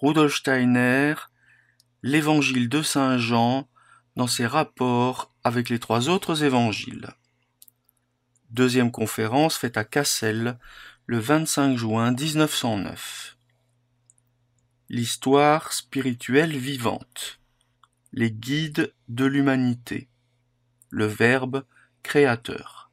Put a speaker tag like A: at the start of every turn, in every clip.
A: Rudolf Steiner, l'Évangile de Saint Jean dans ses rapports avec les trois autres évangiles. Deuxième conférence faite à Cassel le 25 juin 1909. L'histoire spirituelle vivante. Les guides de l'humanité. Le Verbe créateur.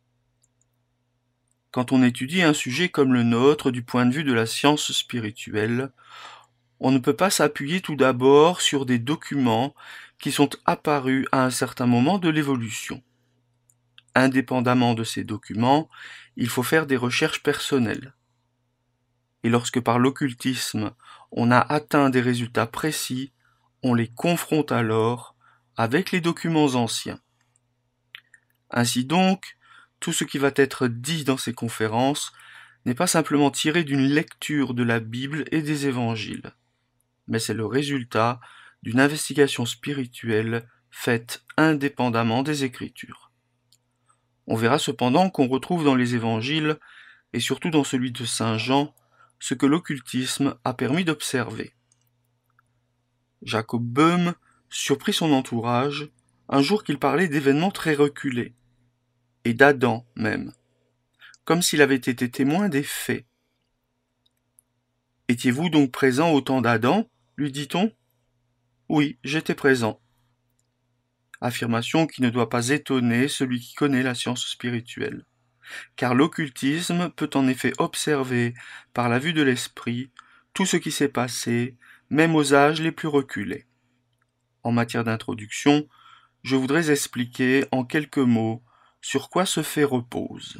A: Quand on étudie un sujet comme le nôtre du point de vue de la science spirituelle, on ne peut pas s'appuyer tout d'abord sur des documents qui sont apparus à un certain moment de l'évolution. Indépendamment de ces documents, il faut faire des recherches personnelles. Et lorsque par l'occultisme, on a atteint des résultats précis, on les confronte alors avec les documents anciens. Ainsi donc, tout ce qui va être dit dans ces conférences n'est pas simplement tiré d'une lecture de la Bible et des évangiles, mais c'est le résultat d'une investigation spirituelle faite indépendamment des Écritures. On verra cependant qu'on retrouve dans les évangiles, et surtout dans celui de Saint Jean, ce que l'occultisme a permis d'observer. Jacob Böhm surprit son entourage un jour qu'il parlait d'événements très reculés, et d'Adam même, comme s'il avait été témoin des faits. « Étiez-vous donc présent au temps d'Adam » lui dit-on. « Oui, j'étais présent. » Affirmation qui ne doit pas étonner celui qui connaît la science spirituelle, car l'occultisme peut en effet observer par la vue de l'esprit tout ce qui s'est passé, même aux âges les plus reculés. En matière d'introduction, je voudrais expliquer en quelques mots sur quoi ce fait repose.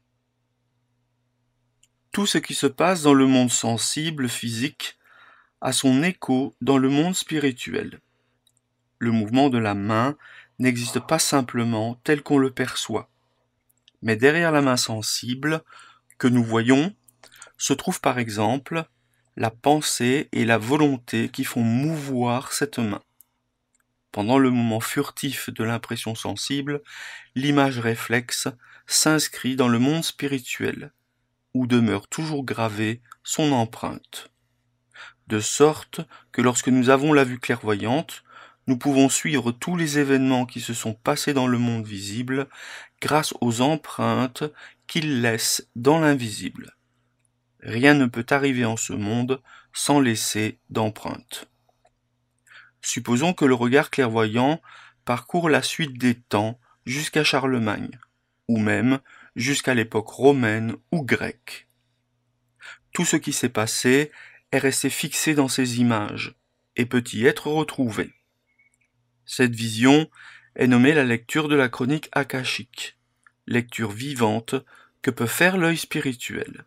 A: Tout ce qui se passe dans le monde sensible, physique, a son écho dans le monde spirituel. Le mouvement de la main n'existe pas simplement tel qu'on le perçoit, mais derrière la main sensible que nous voyons se trouve par exemple la pensée et la volonté qui font mouvoir cette main. Pendant le moment furtif de l'impression sensible, l'image réflexe s'inscrit dans le monde spirituel, où demeure toujours gravée son empreinte. De sorte que lorsque nous avons la vue clairvoyante, nous pouvons suivre tous les événements qui se sont passés dans le monde visible grâce aux empreintes qu'ils laissent dans l'invisible. Rien ne peut arriver en ce monde sans laisser d'empreintes. Supposons que le regard clairvoyant parcourt la suite des temps jusqu'à Charlemagne, ou même jusqu'à l'époque romaine ou grecque. Tout ce qui s'est passé est resté fixé dans ces images et peut y être retrouvé. Cette vision est nommée la lecture de la chronique akashique, lecture vivante que peut faire l'œil spirituel.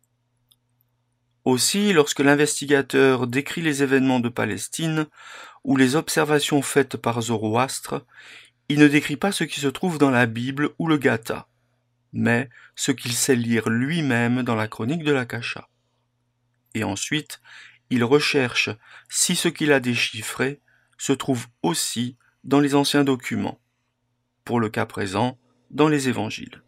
A: Aussi, lorsque l'investigateur décrit les événements de Palestine ou les observations faites par Zoroastre, il ne décrit pas ce qui se trouve dans la Bible ou le Gatha, mais ce qu'il sait lire lui-même dans la chronique de l'Akasha. Et ensuite, il recherche si ce qu'il a déchiffré se trouve aussi dans les anciens documents, pour le cas présent, dans les évangiles.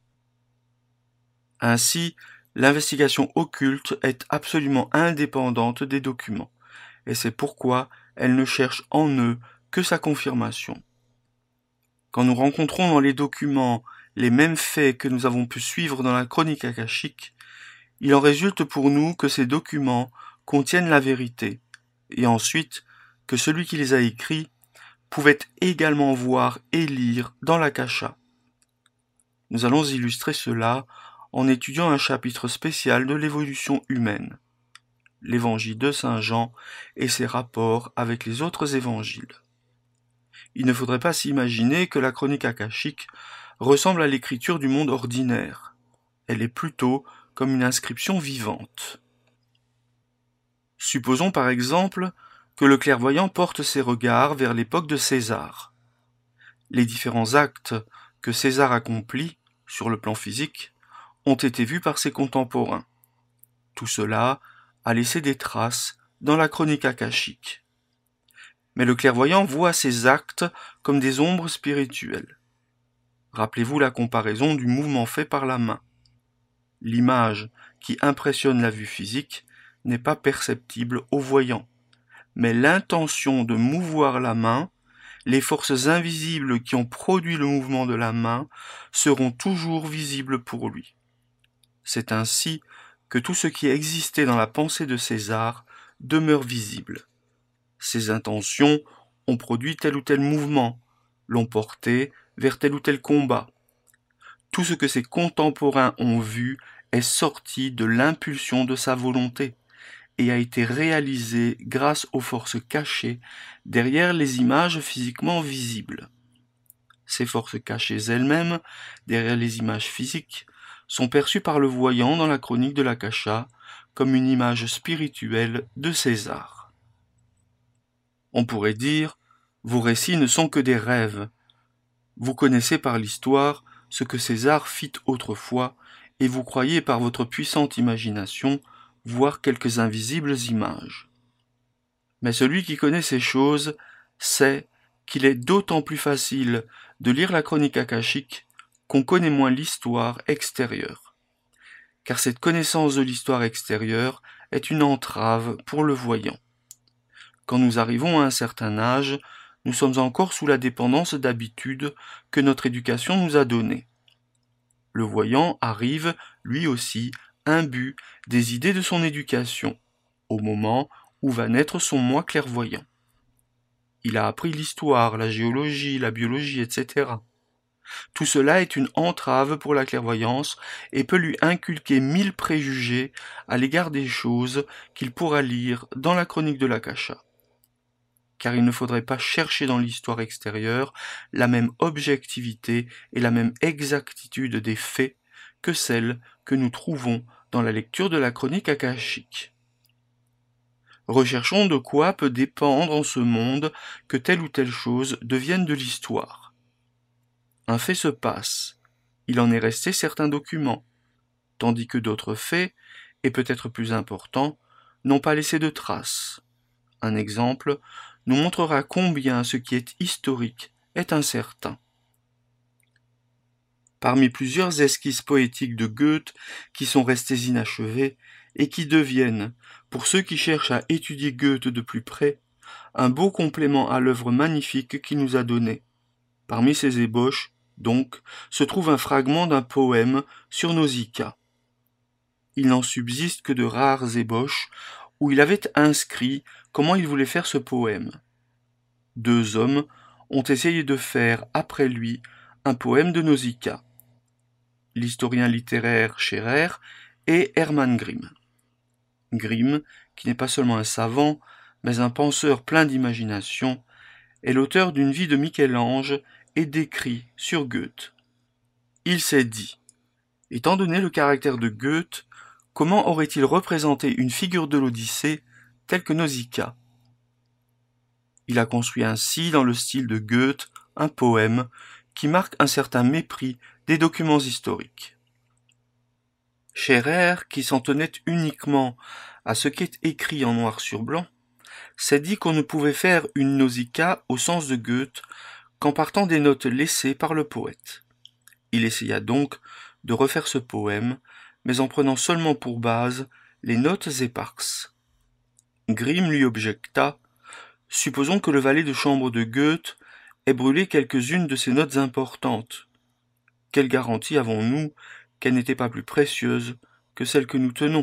A: Ainsi, l'investigation occulte est absolument indépendante des documents, et c'est pourquoi elle ne cherche en eux que sa confirmation. Quand nous rencontrons dans les documents les mêmes faits que nous avons pu suivre dans la chronique akashique, il en résulte pour nous que ces documents contiennent la vérité, et ensuite que celui qui les a écrits pouvait également voir et lire dans l'Akasha. Nous allons illustrer cela en étudiant un chapitre spécial de l'évolution humaine, l'évangile de Saint Jean et ses rapports avec les autres évangiles. Il ne faudrait pas s'imaginer que la chronique akashique ressemble à l'écriture du monde ordinaire. Elle est plutôt comme une inscription vivante. Supposons par exemple que le clairvoyant porte ses regards vers l'époque de César. Les différents actes que César accomplit sur le plan physique ont été vus par ses contemporains. Tout cela a laissé des traces dans la chronique akashique. Mais le clairvoyant voit ces actes comme des ombres spirituelles. Rappelez-vous la comparaison du mouvement fait par la main. L'image qui impressionne la vue physique n'est pas perceptible au voyant, mais l'intention de mouvoir la main, les forces invisibles qui ont produit le mouvement de la main seront toujours visibles pour lui. C'est ainsi que tout ce qui existait dans la pensée de César demeure visible. Ses intentions ont produit tel ou tel mouvement, l'ont porté vers tel ou tel combat. Tout ce que ses contemporains ont vu est sorti de l'impulsion de sa volonté et a été réalisé grâce aux forces cachées derrière les images physiquement visibles. Ces forces cachées elles-mêmes, derrière les images physiques, sont perçues par le voyant dans la chronique de l'Akasha comme une image spirituelle de César. On pourrait dire, vos récits ne sont que des rêves. Vous connaissez par l'histoire ce que César fit autrefois, et vous croyez par votre puissante imagination voir quelques invisibles images. Mais celui qui connaît ces choses sait qu'il est d'autant plus facile de lire la chronique akashique qu'on connaît moins l'histoire extérieure. Car cette connaissance de l'histoire extérieure est une entrave pour le voyant. Quand nous arrivons à un certain âge, nous sommes encore sous la dépendance d'habitudes que notre éducation nous a données. Le voyant arrive, lui aussi, imbu des idées de son éducation, au moment où va naître son moi clairvoyant. Il a appris l'histoire, la géologie, la biologie, etc. Tout cela est une entrave pour la clairvoyance et peut lui inculquer 1000 préjugés à l'égard des choses qu'il pourra lire dans la chronique de l'Akasha. Car il ne faudrait pas chercher dans l'histoire extérieure la même objectivité et la même exactitude des faits que celle que nous trouvons dans la lecture de la chronique akashique. Recherchons de quoi peut dépendre en ce monde que telle ou telle chose devienne de l'histoire. Un fait se passe, il en est resté certains documents, tandis que d'autres faits, et peut-être plus importants, n'ont pas laissé de traces. Un exemple nous montrera combien ce qui est historique est incertain. Parmi plusieurs esquisses poétiques de Goethe qui sont restées inachevées et qui deviennent, pour ceux qui cherchent à étudier Goethe de plus près, un beau complément à l'œuvre magnifique qu'il nous a donnée. Parmi ces ébauches, donc, se trouve un fragment d'un poème sur Nausicaa. Il n'en subsiste que de rares ébauches où il avait inscrit comment il voulait faire ce poème. 2 hommes ont essayé de faire, après lui, un poème de Nausicaa. L'historien littéraire Scherer et Hermann Grimm. Grimm, qui n'est pas seulement un savant, mais un penseur plein d'imagination, est l'auteur d'une vie de Michel-Ange et d'écrits sur Goethe. Il s'est dit, étant donné le caractère de Goethe, comment aurait-il représenté une figure de l'Odyssée telle que Nausicaa? Il a construit ainsi, dans le style de Goethe, un poème qui marque un certain mépris des documents historiques. Scherer, qui s'en tenait uniquement à ce qui est écrit en noir sur blanc, s'est dit qu'on ne pouvait faire une Nausicaa au sens de Goethe qu'en partant des notes laissées par le poète. Il essaya donc de refaire ce poème, mais en prenant seulement pour base les notes éparses. Grimm lui objecta « Supposons que le valet de chambre de Goethe ait brûlé quelques-unes de ces notes importantes. Quelle garantie avons-nous qu'elles n'étaient pas plus précieuses que celles que nous tenons ?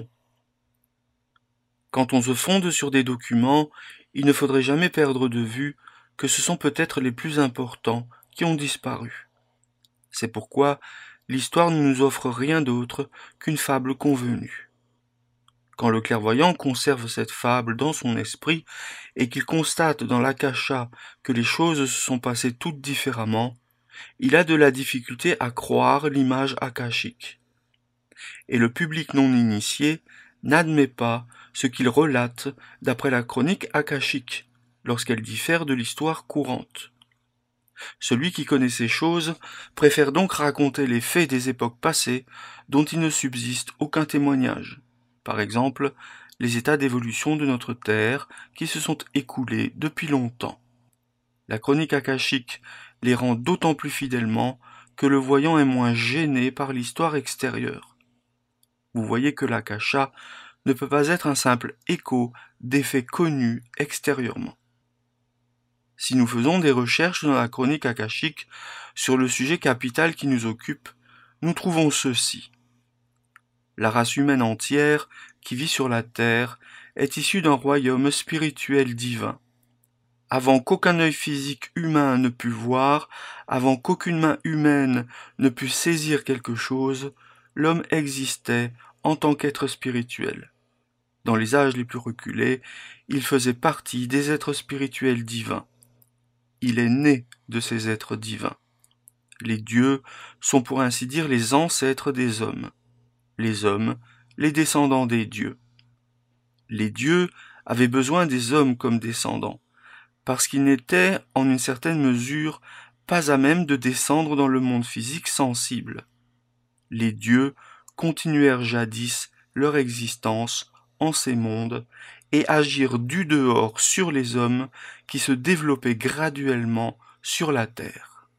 A: Quand on se fonde sur des documents, il ne faudrait jamais perdre de vue que ce sont peut-être les plus importants qui ont disparu. C'est pourquoi l'histoire ne nous offre rien d'autre qu'une fable convenue. Quand le clairvoyant conserve cette fable dans son esprit et qu'il constate dans l'Akasha que les choses se sont passées toutes différemment, il a de la difficulté à croire l'image akashique. Et le public non initié n'admet pas ce qu'il relate d'après la chronique akashique, lorsqu'elle diffère de l'histoire courante. Celui qui connaît ces choses préfère donc raconter les faits des époques passées dont il ne subsiste aucun témoignage. Par exemple, les états d'évolution de notre Terre qui se sont écoulés depuis longtemps. La chronique akashique les rend d'autant plus fidèlement que le voyant est moins gêné par l'histoire extérieure. Vous voyez que l'Akasha ne peut pas être un simple écho d'effets connus extérieurement. Si nous faisons des recherches dans la chronique akashique sur le sujet capital qui nous occupe, nous trouvons ceci. La race humaine entière qui vit sur la terre est issue d'un royaume spirituel divin. Avant qu'aucun œil physique humain ne pût voir, avant qu'aucune main humaine ne pût saisir quelque chose, l'homme existait en tant qu'être spirituel. Dans les âges les plus reculés, il faisait partie des êtres spirituels divins. Il est né de ces êtres divins. Les dieux sont pour ainsi dire les ancêtres des hommes. Les hommes, les descendants des dieux. Les dieux avaient besoin des hommes comme descendants, parce qu'ils n'étaient, en une certaine mesure, pas à même de descendre dans le monde physique sensible. Les dieux continuèrent jadis leur existence en ces mondes et agirent du dehors sur les hommes qui se développaient graduellement sur la terre.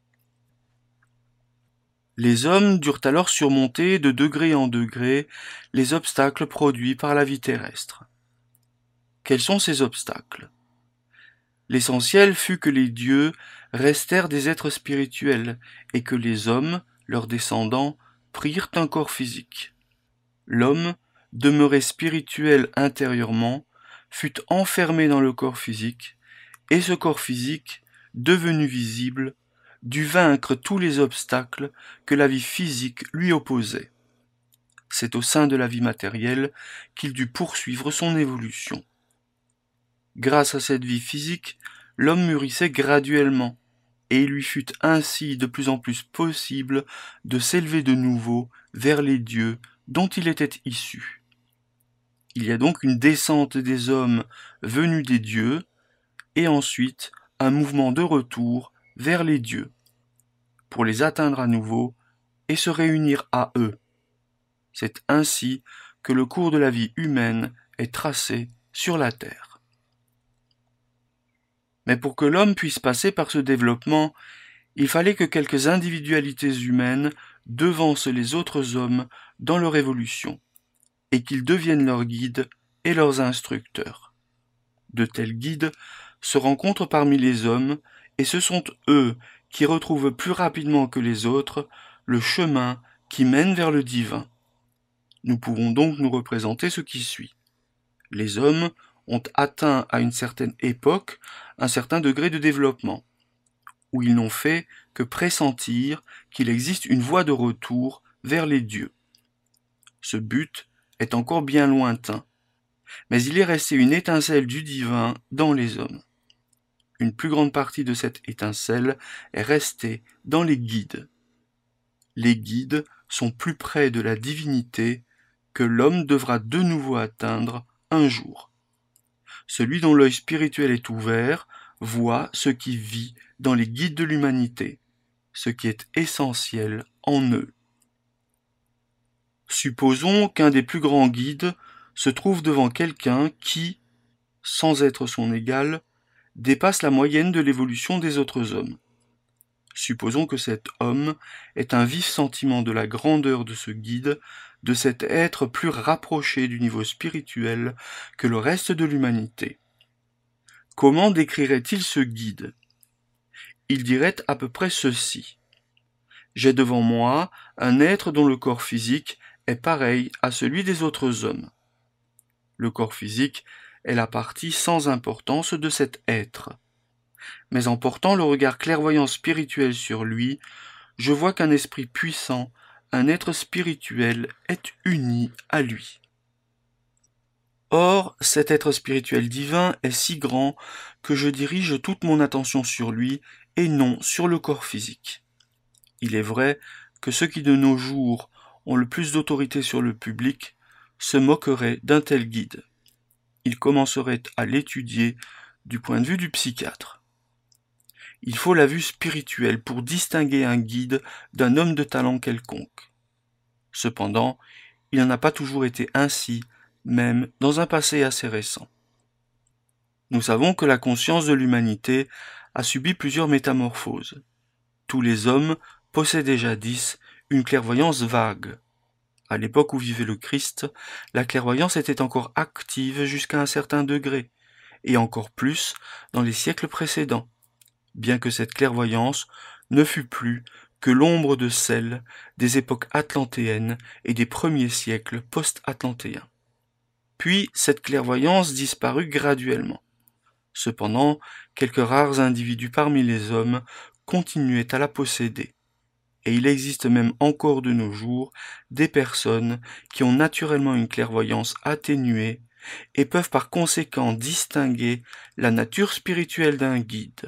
A: Les hommes durent alors surmonter de degré en degré les obstacles produits par la vie terrestre. Quels sont ces obstacles ? L'essentiel fut que les dieux restèrent des êtres spirituels et que les hommes, leurs descendants, prirent un corps physique. L'homme, demeuré spirituel intérieurement, fut enfermé dans le corps physique, et ce corps physique, devenu visible, dut vaincre tous les obstacles que la vie physique lui opposait. C'est au sein de la vie matérielle qu'il dut poursuivre son évolution. Grâce à cette vie physique, l'homme mûrissait graduellement, et il lui fut ainsi de plus en plus possible de s'élever de nouveau vers les dieux dont il était issu. Il y a donc une descente des hommes venus des dieux, et ensuite un mouvement de retour vers les dieux, pour les atteindre à nouveau et se réunir à eux. C'est ainsi que le cours de la vie humaine est tracé sur la terre. Mais pour que l'homme puisse passer par ce développement, il fallait que quelques individualités humaines devancent les autres hommes dans leur évolution, et qu'ils deviennent leurs guides et leurs instructeurs. De tels guides se rencontrent parmi les hommes, et ce sont eux qui retrouvent plus rapidement que les autres le chemin qui mène vers le divin. Nous pouvons donc nous représenter ce qui suit. Les hommes ont atteint à une certaine époque un certain degré de développement, où ils n'ont fait que pressentir qu'il existe une voie de retour vers les dieux. Ce but est encore bien lointain, mais il est resté une étincelle du divin dans les hommes. Une plus grande partie de cette étincelle est restée dans les guides. Les guides sont plus près de la divinité que l'homme devra de nouveau atteindre un jour. Celui dont l'œil spirituel est ouvert voit ce qui vit dans les guides de l'humanité, ce qui est essentiel en eux. Supposons qu'un des plus grands guides se trouve devant quelqu'un qui, sans être son égal, dépasse la moyenne de l'évolution des autres hommes. Supposons que cet homme ait un vif sentiment de la grandeur de ce guide, de cet être plus rapproché du niveau spirituel que le reste de l'humanité. Comment décrirait-il ce guide ? Il dirait à peu près ceci. J'ai devant moi un être dont le corps physique est pareil à celui des autres hommes. Le corps physique est la partie sans importance de cet être. Mais en portant le regard clairvoyant spirituel sur lui, je vois qu'un esprit puissant, un être spirituel, est uni à lui. Or, cet être spirituel divin est si grand que je dirige toute mon attention sur lui et non sur le corps physique. Il est vrai que ceux qui de nos jours ont le plus d'autorité sur le public se moqueraient d'un tel guide. Ils commenceraient à l'étudier du point de vue du psychiatre. Il faut la vue spirituelle pour distinguer un guide d'un homme de talent quelconque. Cependant, il n'en a pas toujours été ainsi, même dans un passé assez récent. Nous savons que la conscience de l'humanité a subi plusieurs métamorphoses. Tous les hommes possédaient jadis une clairvoyance vague. À l'époque où vivait le Christ, la clairvoyance était encore active jusqu'à un certain degré, et encore plus dans les siècles précédents, bien que cette clairvoyance ne fût plus que l'ombre de celle des époques atlantéennes et des premiers siècles post-atlantéens. Puis cette clairvoyance disparut graduellement. Cependant, quelques rares individus parmi les hommes continuaient à la posséder. Et il existe même encore de nos jours des personnes qui ont naturellement une clairvoyance atténuée et peuvent par conséquent distinguer la nature spirituelle d'un guide.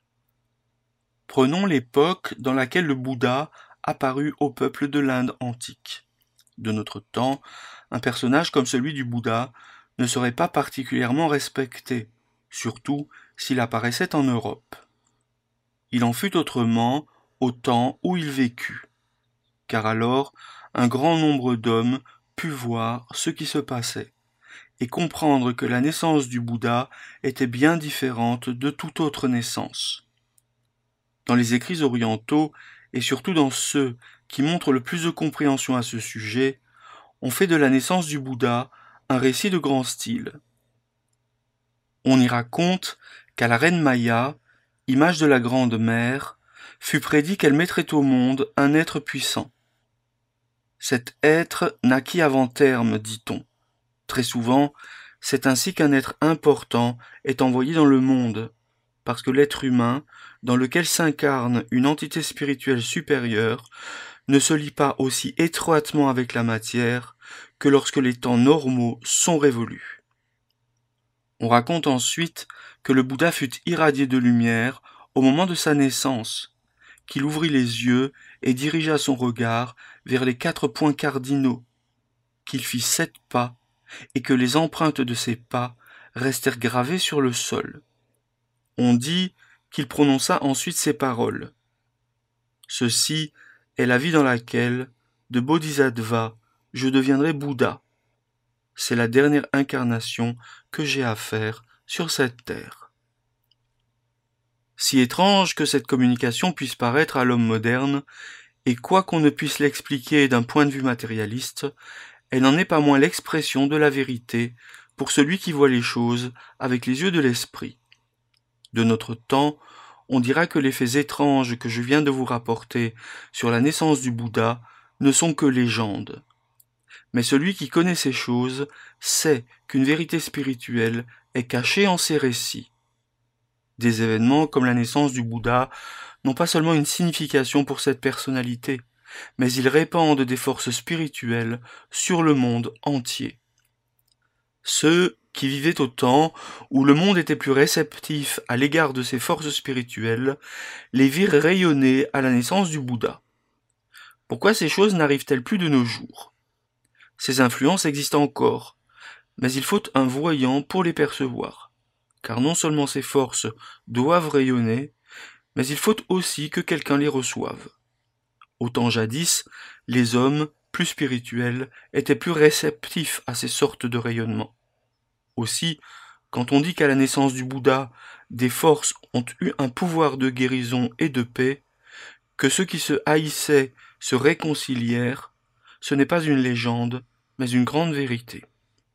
A: Prenons l'époque dans laquelle le Bouddha apparut au peuple de l'Inde antique. De notre temps, un personnage comme celui du Bouddha ne serait pas particulièrement respecté, surtout s'il apparaissait en Europe. Il en fut autrement au temps où il vécut, car alors un grand nombre d'hommes put voir ce qui se passait, et comprendre que la naissance du Bouddha était bien différente de toute autre naissance. Dans les écrits orientaux, et surtout dans ceux qui montrent le plus de compréhension à ce sujet, on fait de la naissance du Bouddha un récit de grand style. On y raconte qu'à la reine Maya, image de la grande mère, fut prédit qu'elle mettrait au monde un être puissant. Cet être naquit avant terme, dit-on. Très souvent, c'est ainsi qu'un être important est envoyé dans le monde, parce que l'être humain, dans lequel s'incarne une entité spirituelle supérieure, ne se lie pas aussi étroitement avec la matière que lorsque les temps normaux sont révolus. On raconte ensuite que le Bouddha fut irradié de lumière au moment de sa naissance, qu'il ouvrit les yeux et dirigea son regard vers les 4 points cardinaux, qu'il fit 7 pas et que les empreintes de ces pas restèrent gravées sur le sol. On dit qu'il prononça ensuite ces paroles. Ceci est la vie dans laquelle, de Bodhisattva, je deviendrai Bouddha. C'est la dernière incarnation que j'ai à faire sur cette terre. Si étrange que cette communication puisse paraître à l'homme moderne, et quoi qu'on ne puisse l'expliquer d'un point de vue matérialiste, elle n'en est pas moins l'expression de la vérité pour celui qui voit les choses avec les yeux de l'esprit. De notre temps, on dira que les faits étranges que je viens de vous rapporter sur la naissance du Bouddha ne sont que légendes. Mais celui qui connaît ces choses sait qu'une vérité spirituelle est cachée en ces récits. Des événements comme la naissance du Bouddha n'ont pas seulement une signification pour cette personnalité, mais ils répandent des forces spirituelles sur le monde entier. Ceux qui vivaient au temps où le monde était plus réceptif à l'égard de ces forces spirituelles les virent rayonner à la naissance du Bouddha. Pourquoi ces choses n'arrivent-elles plus de nos jours ? Ces influences existent encore, mais il faut un voyant pour les percevoir, car non seulement ces forces doivent rayonner, mais il faut aussi que quelqu'un les reçoive. Au temps jadis, les hommes, plus spirituels, étaient plus réceptifs à ces sortes de rayonnements. Aussi, quand on dit qu'à la naissance du Bouddha, des forces ont eu un pouvoir de guérison et de paix, que ceux qui se haïssaient se réconcilièrent, ce n'est pas une légende, mais une grande vérité.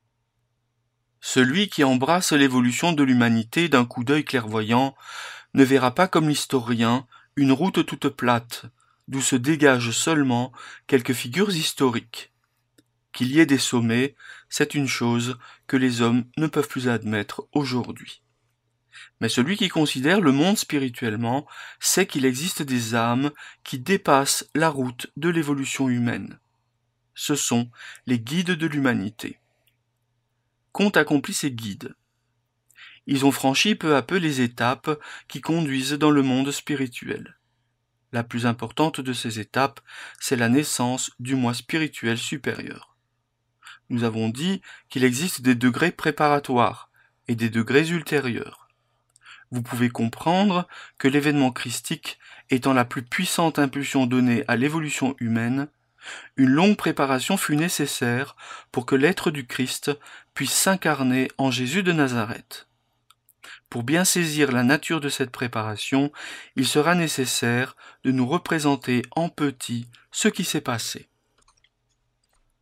A: Celui qui embrasse l'évolution de l'humanité d'un coup d'œil clairvoyant ne verra pas comme l'historien une route toute plate, d'où se dégagent seulement quelques figures historiques. Qu'il y ait des sommets, c'est une chose que les hommes ne peuvent plus admettre aujourd'hui. Mais celui qui considère le monde spirituellement sait qu'il existe des âmes qui dépassent la route de l'évolution humaine. Ce sont les guides de l'humanité. Qu'ont accompli ces guides ? Ils ont franchi peu à peu les étapes qui conduisent dans le monde spirituel. La plus importante de ces étapes, c'est la naissance du moi spirituel supérieur. Nous avons dit qu'il existe des degrés préparatoires et des degrés ultérieurs. Vous pouvez comprendre que l'événement christique étant la plus puissante impulsion donnée à l'évolution humaine, une longue préparation fut nécessaire pour que l'être du Christ puisse s'incarner en Jésus de Nazareth. Pour bien saisir la nature de cette préparation, il sera nécessaire de nous représenter en petit ce qui s'est passé.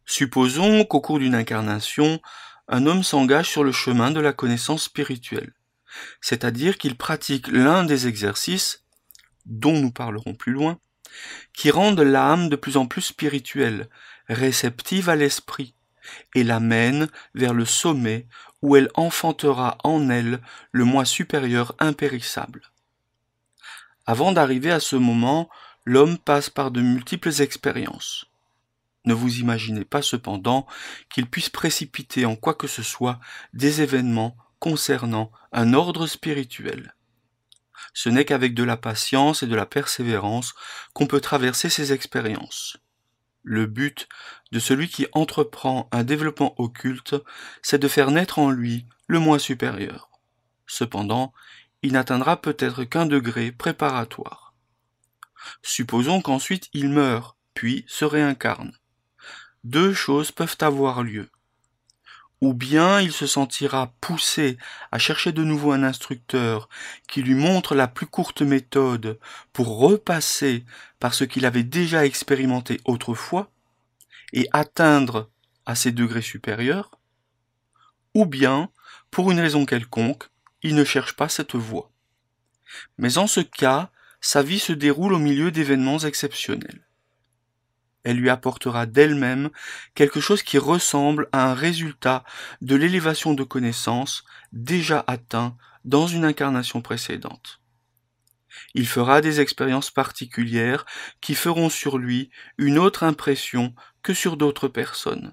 A: Supposons qu'au cours d'une incarnation, un homme s'engage sur le chemin de la connaissance spirituelle, c'est-à-dire qu'il pratique l'un des exercices, dont nous parlerons plus loin, qui rendent l'âme de plus en plus spirituelle, réceptive à l'esprit, et l'amène vers le sommet où elle enfantera en elle le moi supérieur impérissable. Avant d'arriver à ce moment, l'homme passe par de multiples expériences. Ne vous imaginez pas cependant qu'il puisse précipiter en quoi que ce soit des événements concernant un ordre spirituel. Ce n'est qu'avec de la patience et de la persévérance qu'on peut traverser ces expériences. Le but de celui qui entreprend un développement occulte, c'est de faire naître en lui le moi supérieur. Cependant, il n'atteindra peut-être qu'un degré préparatoire. Supposons qu'ensuite il meurt, puis se réincarne. Deux choses peuvent avoir lieu. Ou bien il se sentira poussé à chercher de nouveau un instructeur qui lui montre la plus courte méthode pour repasser par ce qu'il avait déjà expérimenté autrefois et atteindre à ces degrés supérieurs, ou bien, pour une raison quelconque, il ne cherche pas cette voie. Mais en ce cas, sa vie se déroule au milieu d'événements exceptionnels. Elle lui apportera d'elle-même quelque chose qui ressemble à un résultat de l'élévation de connaissances déjà atteint dans une incarnation précédente. Il fera des expériences particulières qui feront sur lui une autre impression que sur d'autres personnes.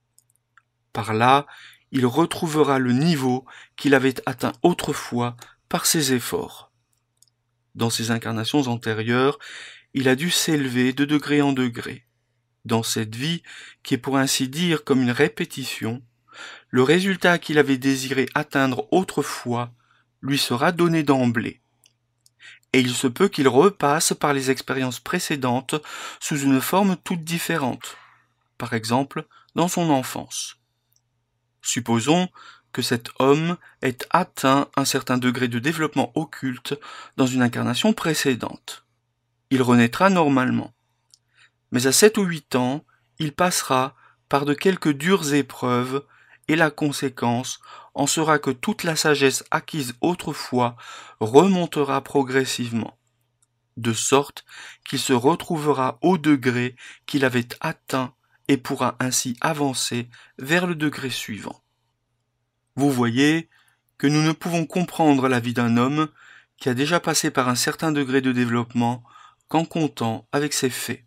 A: Par là, il retrouvera le niveau qu'il avait atteint autrefois par ses efforts. Dans ses incarnations antérieures, il a dû s'élever de degré en degré. Dans cette vie, qui est pour ainsi dire comme une répétition, le résultat qu'il avait désiré atteindre autrefois lui sera donné d'emblée. Et il se peut qu'il repasse par les expériences précédentes sous une forme toute différente, par exemple dans son enfance. Supposons que cet homme ait atteint un certain degré de développement occulte dans une incarnation précédente. Il renaîtra normalement. Mais à 7 ou 8 ans, il passera par de quelques dures épreuves et la conséquence en sera que toute la sagesse acquise autrefois remontera progressivement, de sorte qu'il se retrouvera au degré qu'il avait atteint et pourra ainsi avancer vers le degré suivant. Vous voyez que nous ne pouvons comprendre la vie d'un homme qui a déjà passé par un certain degré de développement qu'en comptant avec ses faits.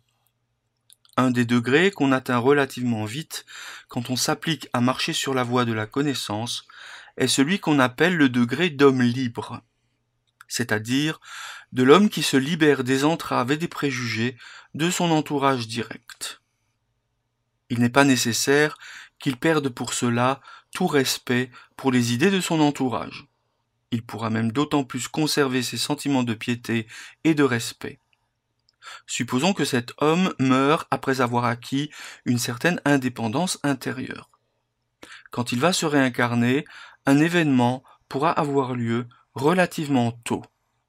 A: Un des degrés qu'on atteint relativement vite quand on s'applique à marcher sur la voie de la connaissance est celui qu'on appelle le degré d'homme libre, c'est-à-dire de l'homme qui se libère des entraves et des préjugés de son entourage direct. Il n'est pas nécessaire qu'il perde pour cela tout respect pour les idées de son entourage. Il pourra même d'autant plus conserver ses sentiments de piété et de respect. Supposons que cet homme meurt après avoir acquis une certaine indépendance intérieure. Quand il va se réincarner, un événement pourra avoir lieu relativement tôt.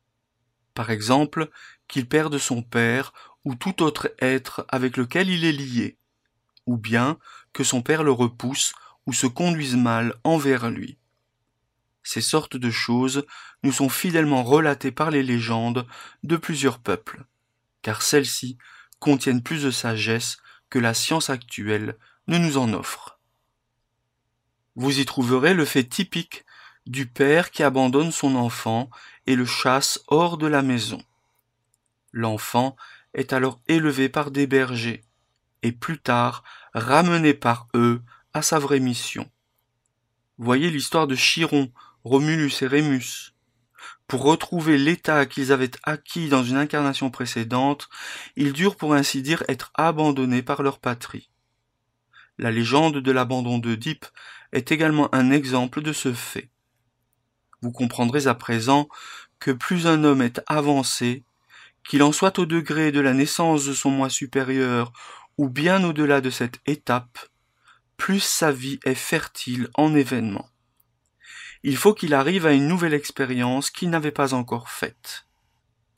A: Par exemple, qu'il perde son père ou tout autre être avec lequel il est lié, ou bien que son père le repousse ou se conduise mal envers lui. Ces sortes de choses nous sont fidèlement relatées par les légendes de plusieurs peuples, car celles-ci contiennent plus de sagesse que la science actuelle ne nous en offre. Vous y trouverez le fait typique du père qui abandonne son enfant et le chasse hors de la maison. L'enfant est alors élevé par des bergers, et plus tard ramené par eux à sa vraie mission. Voyez l'histoire de Chiron, Romulus et Rémus. Pour retrouver l'état qu'ils avaient acquis dans une incarnation précédente, ils durent pour ainsi dire être abandonnés par leur patrie. La légende de l'abandon d'Œdipe est également un exemple de ce fait. Vous comprendrez à présent que plus un homme est avancé, qu'il en soit au degré de la naissance de son moi supérieur ou bien au-delà de cette étape, plus sa vie est fertile en événements. Il faut qu'il arrive à une nouvelle expérience qu'il n'avait pas encore faite.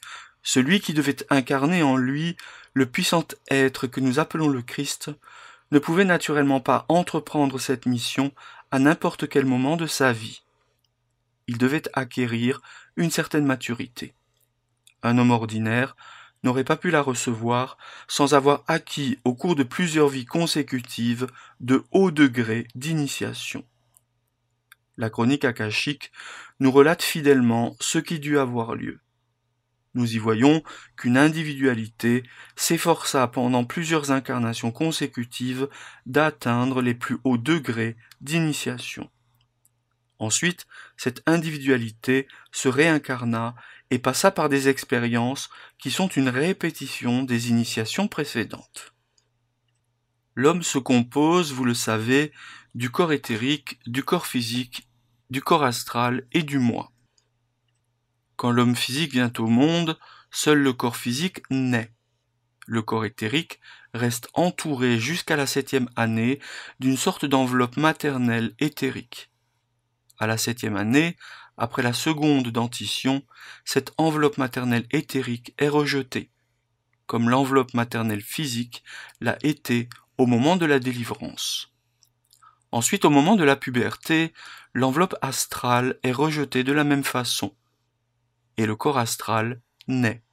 A: Celui qui devait incarner en lui le puissant être que nous appelons le Christ ne pouvait naturellement pas entreprendre cette mission à n'importe quel moment de sa vie. Il devait acquérir une certaine maturité. Un homme ordinaire n'aurait pas pu la recevoir sans avoir acquis au cours de plusieurs vies consécutives de hauts degrés d'initiation. La chronique akashique nous relate fidèlement ce qui dut avoir lieu. Nous y voyons qu'une individualité s'efforça pendant plusieurs incarnations consécutives d'atteindre les plus hauts degrés d'initiation. Ensuite, cette individualité se réincarna et passa par des expériences qui sont une répétition des initiations précédentes. L'homme se compose, vous le savez, du corps éthérique, du corps physique, du corps astral et du moi. Quand l'homme physique vient au monde, seul le corps physique naît. Le corps éthérique reste entouré jusqu'à la 7e année d'une sorte d'enveloppe maternelle éthérique. À la 7e année, après la seconde dentition, cette enveloppe maternelle éthérique est rejetée, comme l'enveloppe maternelle physique l'a été au moment de la délivrance. Ensuite, au moment de la puberté, l'enveloppe astrale est rejetée de la même façon, et le corps astral naît.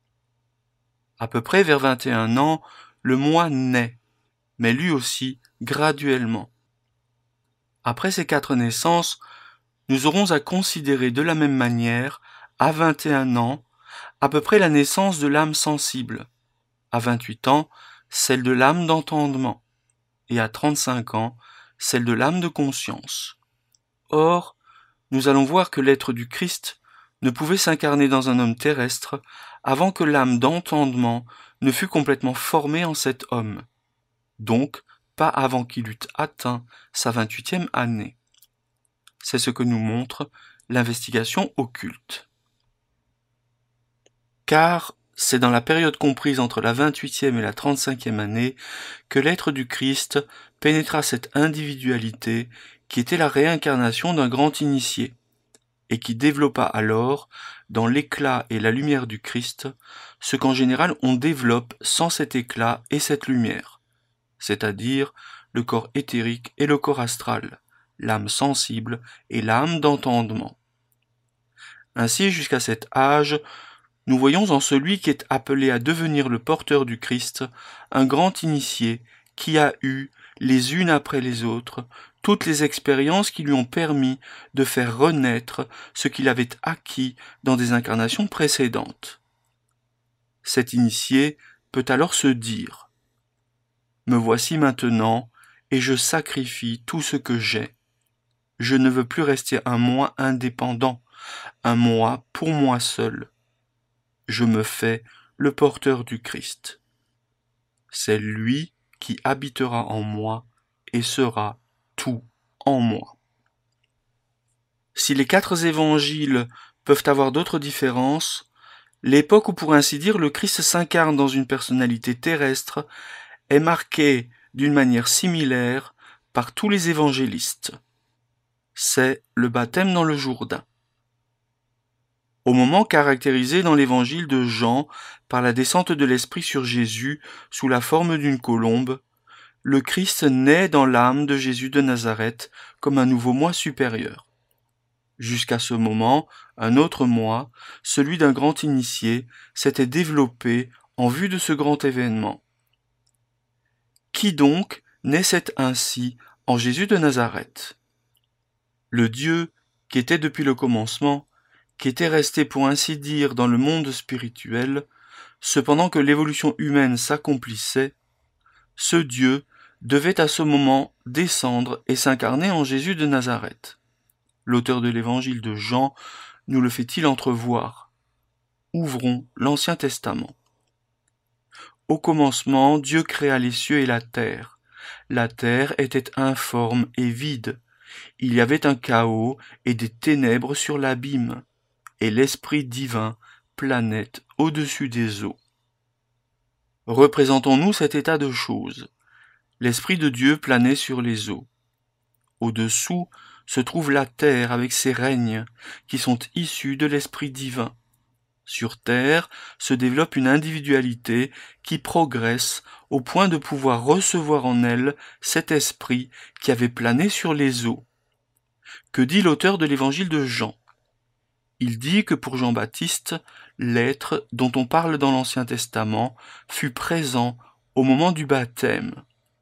A: À peu près vers 21 ans, le moi naît, mais lui aussi graduellement. Après ces 4 naissances, nous aurons à considérer de la même manière, à 21 ans, à peu près la naissance de l'âme sensible, à 28 ans, celle de l'âme d'entendement, et à 35 ans, celle de l'âme de conscience. Or, nous allons voir que l'être du Christ ne pouvait s'incarner dans un homme terrestre avant que l'âme d'entendement ne fût complètement formée en cet homme, donc pas avant qu'il eût atteint sa 28e année. C'est ce que nous montre l'investigation occulte. Car c'est dans la période comprise entre la 28e et la 35e année que l'être du Christ pénétra cette individualité qui était la réincarnation d'un grand initié, et qui développa alors, dans l'éclat et la lumière du Christ, ce qu'en général on développe sans cet éclat et cette lumière, c'est-à-dire le corps éthérique et le corps astral, l'âme sensible et l'âme d'entendement. Ainsi, jusqu'à cet âge, nous voyons en celui qui est appelé à devenir le porteur du Christ un grand initié qui a eu, les unes après les autres, toutes les expériences qui lui ont permis de faire renaître ce qu'il avait acquis dans des incarnations précédentes. Cet initié peut alors se dire « Me voici maintenant, et je sacrifie tout ce que j'ai. Je ne veux plus rester un moi indépendant, un moi pour moi seul. Je me fais le porteur du Christ. C'est lui qui habitera en moi et sera tout en moi. » Si les 4 évangiles peuvent avoir d'autres différences, l'époque où, pour ainsi dire, le Christ s'incarne dans une personnalité terrestre est marquée d'une manière similaire par tous les évangélistes. C'est le baptême dans le Jourdain. Au moment caractérisé dans l'évangile de Jean par la descente de l'Esprit sur Jésus sous la forme d'une colombe, le Christ naît dans l'âme de Jésus de Nazareth comme un nouveau moi supérieur. Jusqu'à ce moment, un autre moi, celui d'un grand initié, s'était développé en vue de ce grand événement. Qui donc naissait ainsi en Jésus de Nazareth? Le Dieu qui était depuis le commencement, qui était resté pour ainsi dire dans le monde spirituel, cependant que l'évolution humaine s'accomplissait, ce Dieu devait à ce moment descendre et s'incarner en Jésus de Nazareth. L'auteur de l'évangile de Jean nous le fait-il entrevoir. Ouvrons l'Ancien Testament. Au commencement, Dieu créa les cieux et la terre. La terre était informe et vide. Il y avait un chaos et des ténèbres sur l'abîme, et l'Esprit divin planait au-dessus des eaux. Représentons-nous cet état de choses. L'Esprit de Dieu planait sur les eaux. Au-dessous se trouve la terre avec ses règnes, qui sont issus de l'Esprit divin. Sur terre se développe une individualité qui progresse au point de pouvoir recevoir en elle cet esprit qui avait plané sur les eaux. Que dit l'auteur de l'évangile de Jean ? Il dit que pour Jean-Baptiste, l'être dont on parle dans l'Ancien Testament fut présent au moment du baptême.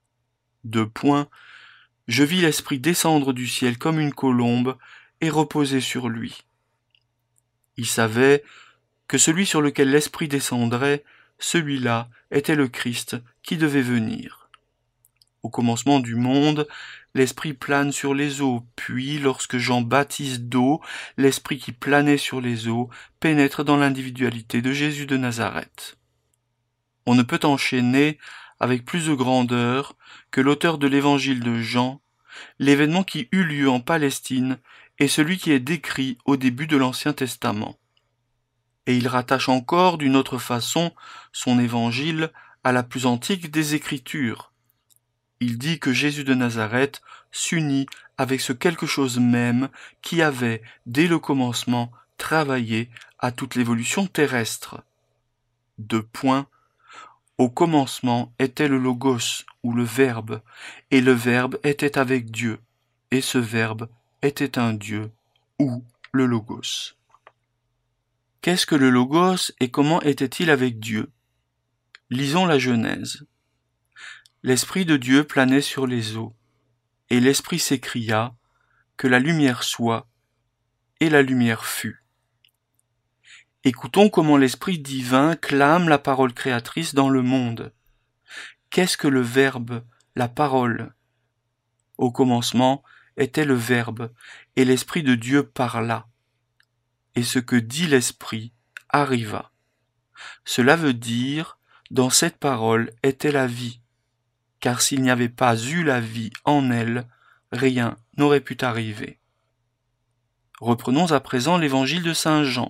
A: Je vis l'Esprit descendre du ciel comme une colombe et reposer sur lui. Il savait que celui sur lequel l'Esprit descendrait, celui-là était le Christ qui devait venir. Au commencement du monde, l'Esprit plane sur les eaux, puis, lorsque Jean baptise d'eau, l'Esprit qui planait sur les eaux pénètre dans l'individualité de Jésus de Nazareth. On ne peut enchaîner avec plus de grandeur que l'auteur de l'évangile de Jean, l'événement qui eut lieu en Palestine et celui qui est décrit au début de l'Ancien Testament. Et il rattache encore d'une autre façon son évangile à la plus antique des Écritures. Il dit que Jésus de Nazareth s'unit avec ce quelque chose même qui avait, dès le commencement, travaillé à toute l'évolution terrestre. Au commencement était le Logos, ou le Verbe, et le Verbe était avec Dieu, et ce Verbe était un Dieu, ou le Logos. Qu'est-ce que le Logos et comment était-il avec Dieu ? Lisons la Genèse. L'Esprit de Dieu planait sur les eaux, et l'Esprit s'écria, que la lumière soit, et la lumière fut. Écoutons comment l'Esprit divin clame la parole créatrice dans le monde. Qu'est-ce que le Verbe, la parole ? Au commencement était le Verbe, et l'Esprit de Dieu parla. Et ce que dit l'Esprit arriva. Cela veut dire, dans cette parole était la vie, car s'il n'y avait pas eu la vie en elle, rien n'aurait pu arriver. Reprenons à présent l'évangile de Saint Jean.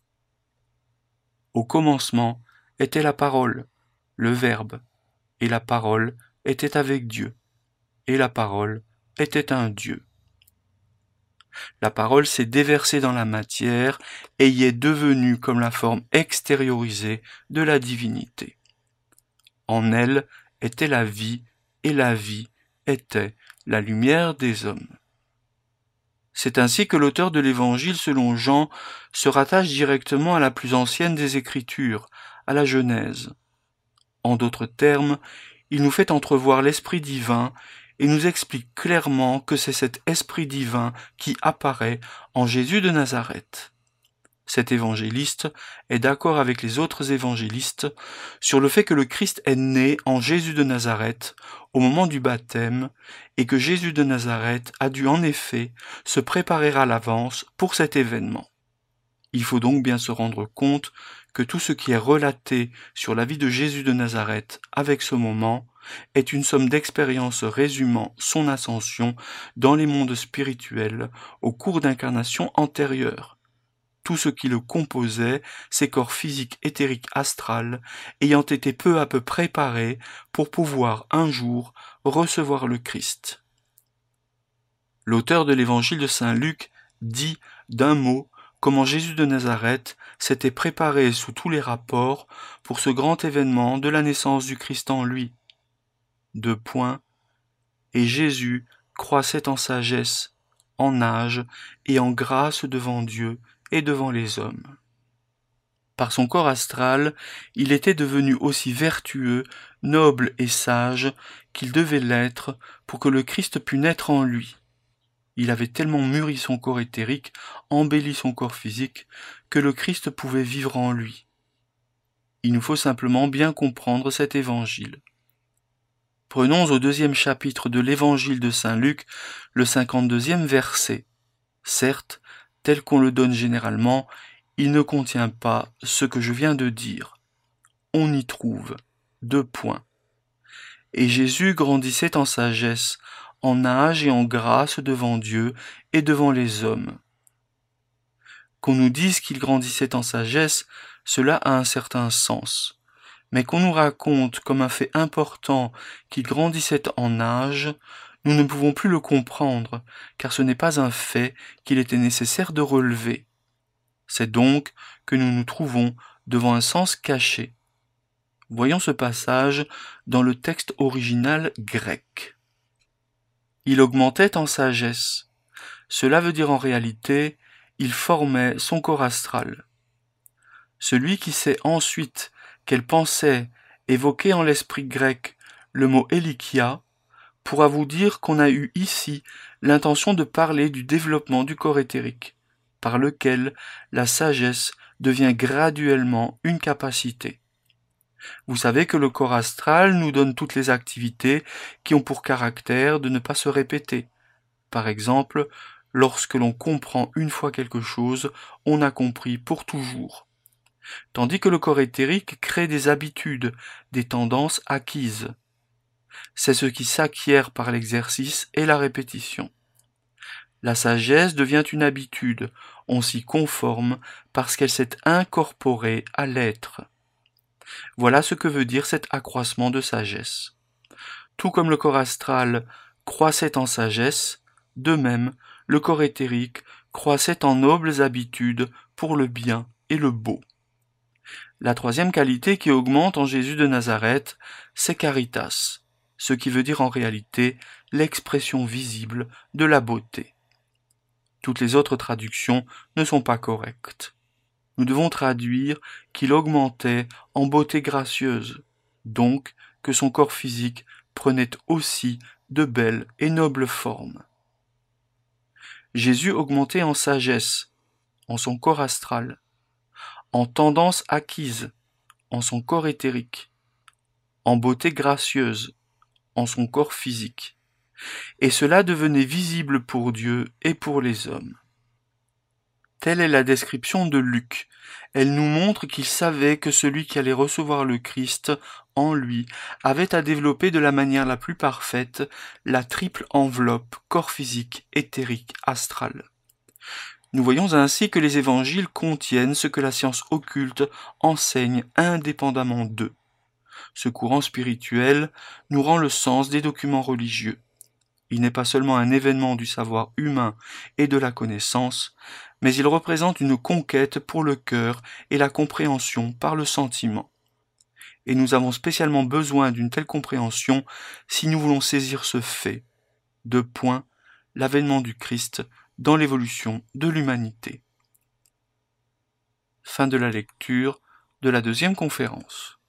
A: Au commencement était la parole, le Verbe, et la parole était avec Dieu, et la parole était un Dieu. La parole s'est déversée dans la matière et y est devenue comme la forme extériorisée de la divinité. En elle était la vie, et la vie était la lumière des hommes. C'est ainsi que l'auteur de l'Évangile selon Jean se rattache directement à la plus ancienne des Écritures, à la Genèse. En d'autres termes, il nous fait entrevoir l'Esprit divin et nous explique clairement que c'est cet Esprit divin qui apparaît en Jésus de Nazareth. Cet évangéliste est d'accord avec les autres évangélistes sur le fait que le Christ est né en Jésus de Nazareth au moment du baptême et que Jésus de Nazareth a dû en effet se préparer à l'avance pour cet événement. Il faut donc bien se rendre compte que tout ce qui est relaté sur la vie de Jésus de Nazareth avec ce moment est une somme d'expériences résumant son ascension dans les mondes spirituels au cours d'incarnations antérieures. Tout ce qui le composait, ses corps physiques, éthériques, astrales, ayant été peu à peu préparés pour pouvoir un jour recevoir le Christ. L'auteur de l'évangile de Saint Luc dit d'un mot comment Jésus de Nazareth s'était préparé sous tous les rapports pour ce grand événement de la naissance du Christ en lui. Et Jésus croissait en sagesse, en âge et en grâce devant Dieu et devant les hommes. Par son corps astral, il était devenu aussi vertueux, noble et sage qu'il devait l'être pour que le Christ pût naître en lui. Il avait tellement mûri son corps éthérique, embelli son corps physique, que le Christ pouvait vivre en lui. Il nous faut simplement bien comprendre cet évangile. Prenons au 2e chapitre de l'évangile de Saint Luc, le 52e verset. Certes, tel qu'on le donne généralement, il ne contient pas ce que je viens de dire. On y trouve : Et Jésus grandissait en sagesse, en âge et en grâce devant Dieu et devant les hommes. Qu'on nous dise qu'il grandissait en sagesse, cela a un certain sens. Mais qu'on nous raconte comme un fait important qu'il grandissait en âge, nous ne pouvons plus le comprendre, car ce n'est pas un fait qu'il était nécessaire de relever. C'est donc que nous nous trouvons devant un sens caché. Voyons ce passage dans le texte original grec. Il augmentait en sagesse. Cela veut dire en réalité, il formait son corps astral. Celui qui sait ensuite quelle pensée évoquait en l'esprit grec le mot elikia pourra vous dire qu'on a eu ici l'intention de parler du développement du corps éthérique, par lequel la sagesse devient graduellement une capacité. Vous savez que le corps astral nous donne toutes les activités qui ont pour caractère de ne pas se répéter. Par exemple, lorsque l'on comprend une fois quelque chose, on a compris pour toujours. Tandis que le corps éthérique crée des habitudes, des tendances acquises. C'est ce qui s'acquiert par l'exercice et la répétition. La sagesse devient une habitude, on s'y conforme parce qu'elle s'est incorporée à l'être. Voilà ce que veut dire cet accroissement de sagesse. Tout comme le corps astral croissait en sagesse, de même, le corps éthérique croissait en nobles habitudes pour le bien et le beau. La troisième qualité qui augmente en Jésus de Nazareth, c'est caritas, ce qui veut dire en réalité l'expression visible de la beauté. Toutes les autres traductions ne sont pas correctes. Nous devons traduire qu'il augmentait en beauté gracieuse, donc que son corps physique prenait aussi de belles et nobles formes. Jésus augmentait en sagesse, en son corps astral, en tendance acquise, en son corps éthérique, en beauté gracieuse, en son corps physique. Et cela devenait visible pour Dieu et pour les hommes. Telle est la description de Luc. Elle nous montre qu'il savait que celui qui allait recevoir le Christ en lui avait à développer de la manière la plus parfaite la triple enveloppe corps physique, éthérique, astral. Nous voyons ainsi que les évangiles contiennent ce que la science occulte enseigne indépendamment d'eux. Ce courant spirituel nous rend le sens des documents religieux. Il n'est pas seulement un événement du savoir humain et de la connaissance, mais il représente une conquête pour le cœur et la compréhension par le sentiment. Et nous avons spécialement besoin d'une telle compréhension si nous voulons saisir ce fait. L'avènement du Christ dans l'évolution de l'humanité. Fin de la lecture de la deuxième conférence.